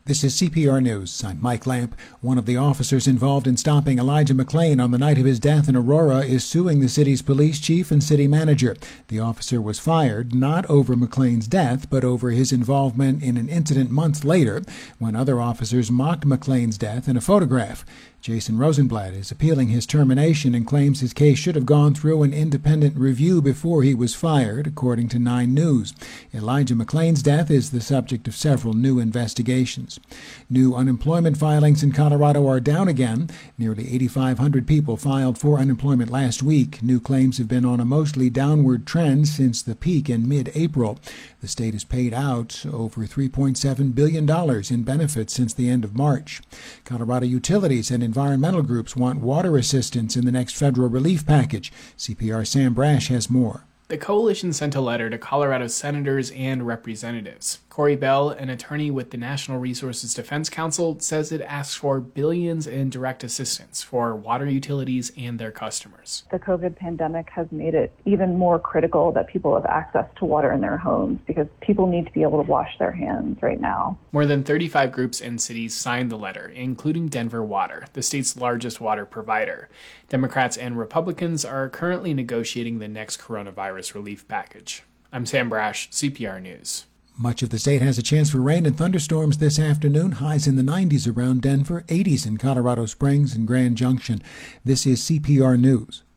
This is CPR News. I'm Mike Lamp. One of the officers involved in stopping Elijah McClain on the night of his death in Aurora is suing the city's police chief and city manager. The officer was fired not over McClain's death, but over his involvement in an incident months later when other officers mocked McClain's death in a photograph. Jason Rosenblatt is appealing his termination and claims his case should have gone through an independent review before he was fired, according to 9 News. Elijah McClain's death is the subject of several new investigations. New unemployment filings in Colorado are down again. Nearly 8,500 people filed for unemployment last week. New claims have been on a mostly downward trend since the peak in mid-April. The state has paid out over $3.7 billion in benefits since the end of March. Colorado utilities and environmental groups want water assistance in the next federal relief package. CPR Sam Brash has more. The coalition sent a letter to Colorado senators and representatives. Corey Bell, an attorney with the National Resources Defense Council, says it asks for billions in direct assistance for water utilities and their customers. The COVID pandemic has made it even more critical that people have access to water in their homes because people need to be able to wash their hands right now. More than 35 groups and cities signed the letter, including Denver Water, the state's largest water provider. Democrats and Republicans are currently negotiating the next coronavirus relief package. I'm Sam Brash, CPR News. Much of the state has a chance for rain and thunderstorms this afternoon. Highs in the 90s around Denver, 80s in Colorado Springs and Grand Junction. This is CPR News.